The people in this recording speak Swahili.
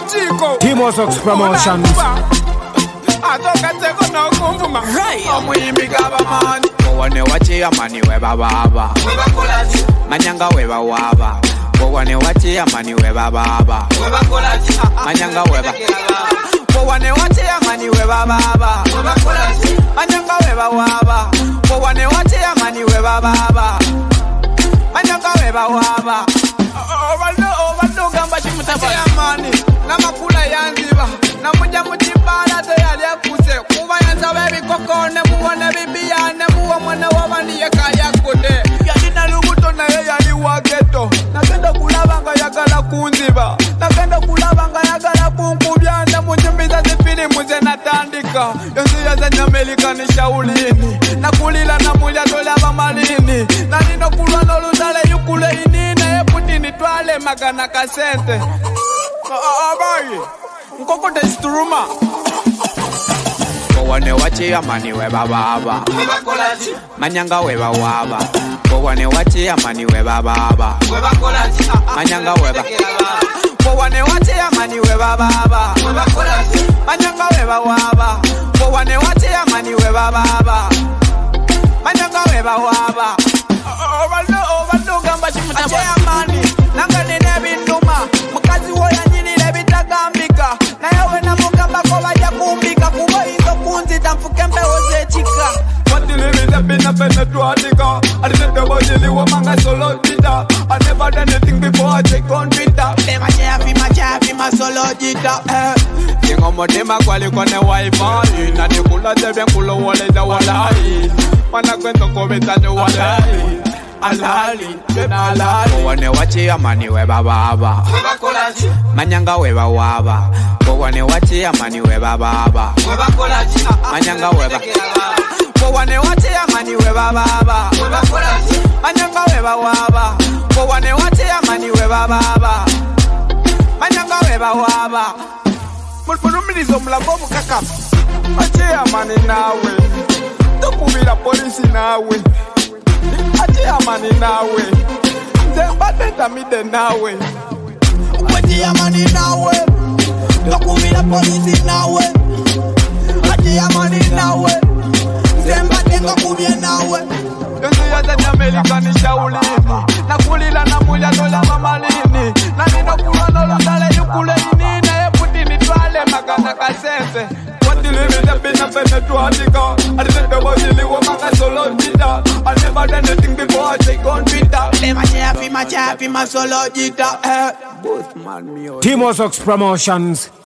Timo Sox Promotions. Wane wachi amani we baba manyanga we baba wane wachi amani we baba manyanga we baba wane wachi amani we baba manyanga we baba wane wachi amani we baba manyanga we baba overdo gamba chimutaba amani namakula yanziba namuja mutibala to yali akuse kuba yanza baby kokone muone bibia ne muwa mwana wabani yakaya kote yalina lubuto na yali wageto nakenda kulabanga yagala kunziba nakenda kulabanga yagala kunkubyanda munjimbiza zifili muze natandika yonzi yaza nyamelika ni shaulini nakulila na mulya tolaba malini nalino kulwa noluzale yukule inine eputini twale magana kasente abayi Nkokote isturuma Wane wachi amani we baba manyanga we baba wane wachi amani we baba manyanga we baba wane wachi amani we baba manyanga we baba wane wachi amani we baba manyanga we baba overdo gamba chimutaba amani nanga nene binduma mukazi woya nyini lebitagambika na yawe na mugamba ko bajya kumbika kuba izo kunzi tamfuke mbeho chika watilibile bina bene tuadika arisete bojili wa manga solo jita I never done anything before I take on Twitter machafi ma solo jita Yengo modema kwali kone wifi na nikula tebe nkulo wale za walai Mana kwento kobetane walai Alali, tena alali wane wachi amani we baba manyanga we baba wane wachi amani we baba manyanga we baba wane wachi amani we baba manyanga we baba wane wachi amani we baba manyanga we baba mulumilizo mlabo mukaka wachi amani nawe tukubira polisi nawe Achi amani nawe Zemba teta mide nawe Achi amani nawe Dokumila polisi nawe Achi amani nawe Zemba teta kubye nawe Yonzi ya zenya melika ni shaulini Nakulila na mulya dola mamalini Na nino kulwa nolundale yukule inine Eputi ni twale magana kasente Watilibile bina bene tuadika Arisete wajili wa manga solo jita I never done anything before I take on Twitter machafi ma solo jita Timo Sox Promotions.